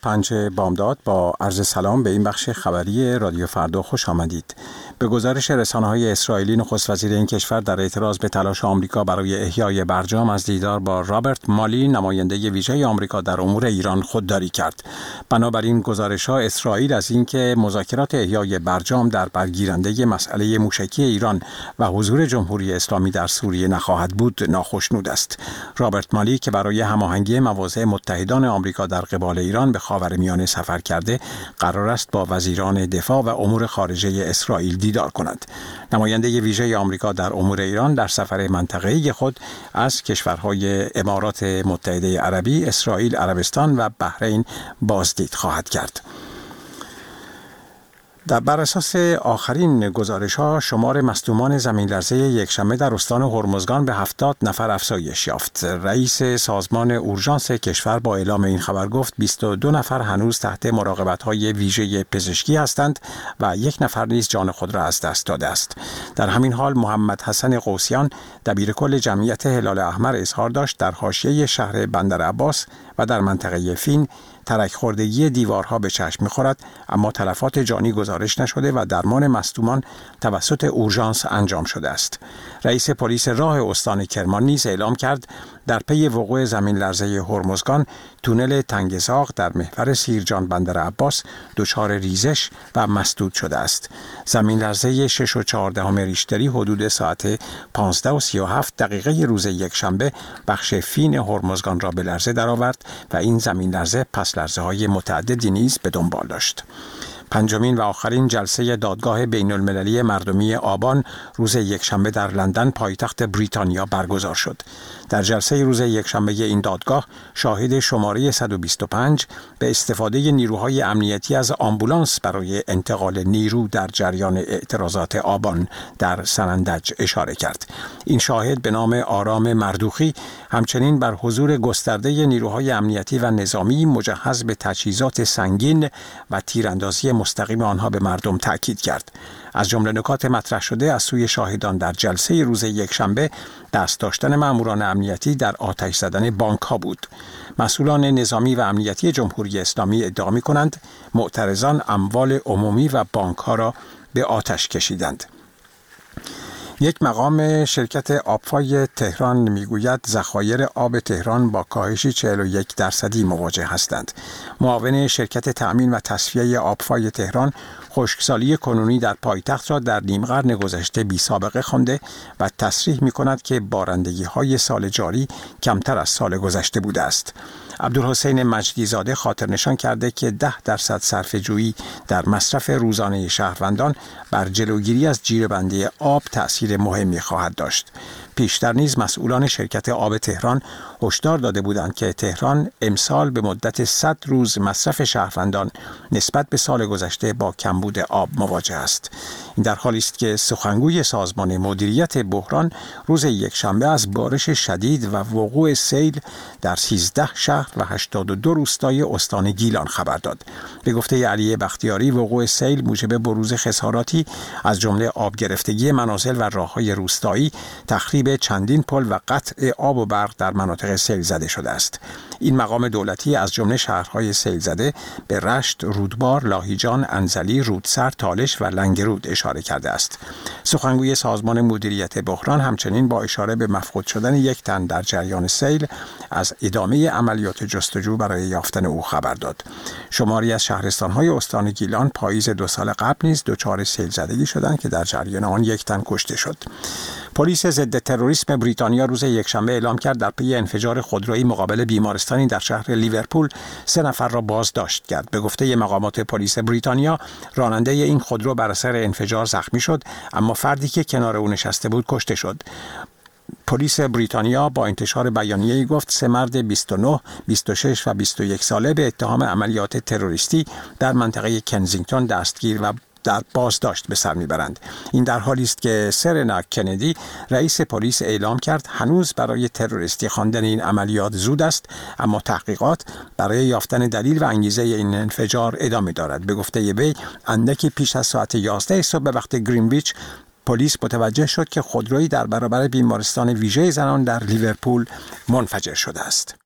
5 بامداد با عرض سلام به این بخش خبری رادیو فردا خوش آمدید. به گزارش رسانه‌های اسرائیلی، نخست وزیر این کشور در اعتراض به تلاش آمریکا برای احیای برجام از دیدار با رابرت مالی، نماینده ویژه آمریکا در امور ایران، خودداری کرد. بنابراین گزارش‌ها اسرائیل از اینکه مذاکرات احیای برجام در برگیرنده مسئله موشکی ایران و حضور جمهوری اسلامی در سوریه نخواهد بود، ناخشنود است. رابرت مالی که برای هماهنگی مواضع متحدان آمریکا در قبال ایران به خاورمیانه سفر کرده، قرار است با وزیران دفاع و امور خارجه اسرائیل دیدار کند. نماینده ویژه آمریکا در امور ایران در سفر منطقه‌ای خود از کشورهای امارات متحده عربی، اسرائیل، عربستان و بحرین بازدید خواهد کرد. بر اساس آخرین گزارش‌ها، شمار مصدومان زمین‌لرزه یکشنبه در استان هرمزگان به 70 نفر افزایش یافت. رئیس سازمان اورژانس کشور با اعلام این خبر گفت 22 نفر هنوز تحت مراقبت‌های ویژه پزشکی هستند و 1 نفر نیز جان خود را از دست داده است. در همین حال محمد حسن قوسیان، دبیرکل جمعیت هلال احمر، اظهار داشت در حاشیه شهر بندر عباس و در منطقه فین ترک خوردگی دیوارها به چشم می‌خورد، اما تلفات جانی گزارش نشده و درمان مصدومان توسط اورژانس انجام شده است. رئیس پلیس راه استان کرمان نیز اعلام کرد در پی وقوع زمین‌لرزه هرمزگان، تونل تنگزاغ در محور سیرجان بندر عباس دچار ریزش و مسدود شده است. زمین‌لرزه 6.14 ریشتری حدود ساعت 15:37 روز یکشنبه بخش فین هرمزگان را به لرزه درآورد و این زمین‌لرزه پس لرزه‌های متعددی نیز به دنبال داشت. پنجمین و آخرین جلسه دادگاه بین المللی مردمی آبان روز یکشنبه در لندن، پایتخت بریتانیا، برگزار شد. در جلسه روز یکشنبه این دادگاه، شاهد شماره 125 به استفاده نیروهای امنیتی از آمبولانس برای انتقال نیرو در جریان اعتراضات آبان در سنندج اشاره کرد. این شاهد به نام آرام مردوخی همچنین بر حضور گسترده نیروهای امنیتی و نظامی مجهز به تجهیزات سنگین و تیراندازی مستقیم آنها به مردم تأکید کرد. از جمله نکات مطرح شده از سوی شاهدان در جلسه روز یکشنبه دست داشتن ماموران امنیتی در آتش زدن بانک‌ها بود. مسئولان نظامی و امنیتی جمهوری اسلامی ادعا می‌کنند معترضان اموال عمومی و بانک‌ها را به آتش کشیدند. یک مقام شرکت آبفای تهران میگوید ذخایر آب تهران با کاهشی 41% مواجه هستند. معاون شرکت تأمین و تصفیه آبفای تهران خشکسالی کنونی در پایتخت را در نیم قرن گذشته بی سابقه خوانده و تصریح می‌کند که بارندگی‌های سال جاری کمتر از سال گذشته بوده است. عبدالحسین مجدیزاده خاطر نشان کرده که 10% صرفه‌جویی در مصرف روزانه شهروندان بر جلوگیری از جیره‌بندی آب تأثیر مهمی خواهد داشت. پیشتر نیز مسئولان شرکت آب تهران هشدار داده بودند که تهران امسال به مدت 100 روز مصرف شهروندان نسبت به سال گذشته با کمبود آب مواجه است. این در حالی است که سخنگوی سازمان مدیریت بحران روز یکشنبه از بارش شدید و وقوع سیل در 13 شهر و 82 روستای استان گیلان خبر داد. به گفته علی بختیاری، وقوع سیل موجب بروز خساراتی از جمله آب گرفتگی منازل و راه‌های روستایی، تخریب چندین پل و قطع آب و برق در مناطق سیل زده شده است. این مقام دولتی از جمله شهرهای سیل زده به رشت، رودبار، لاهیجان، انزلی، رودسر، تالش و لنگرود اشاره کرده است. سخنگوی سازمان مدیریت بحران همچنین با اشاره به مفقود شدن 1 تن در جریان سیل از ادامه عملیات جستجو برای یافتن او خبر داد. شماری از شهرستان‌های استان گیلان پاییز 2 سال قبل نیز دچار سیل زدگی شدند که در جریان آن 1 تن کشته شد. پلیس ضد تروریسم بریتانیا روز یکشنبه اعلام کرد در پی انفجار خودرویی مقابل بیمارستانی در شهر لیورپول 3 نفر را بازداشت کرد. به گفته مقامات پلیس بریتانیا، راننده این خودرو بر اثر انفجار زخمی شد، اما فردی که کنار او نشسته بود کشته شد. پلیس بریتانیا با انتشار بیانیه‌ای گفت 3 مرد 29، 26 و 21 ساله به اتهام عملیات تروریستی در منطقه کنزینگتون دستگیر و در بازداشت به سر میبرند. این در حالی است که سرنا کندی، رئیس پلیس، اعلام کرد هنوز برای تروریستی خواندن این عملیات زود است، اما تحقیقات برای یافتن دلیل و انگیزه این انفجار ادامه دارد. به گفته وی، اندکی پیش از ساعت 11 صبح به وقت گرینویچ پلیس متوجه شد که خودرویی در برابر بیمارستان ویژه زنان در لیورپول منفجر شده است.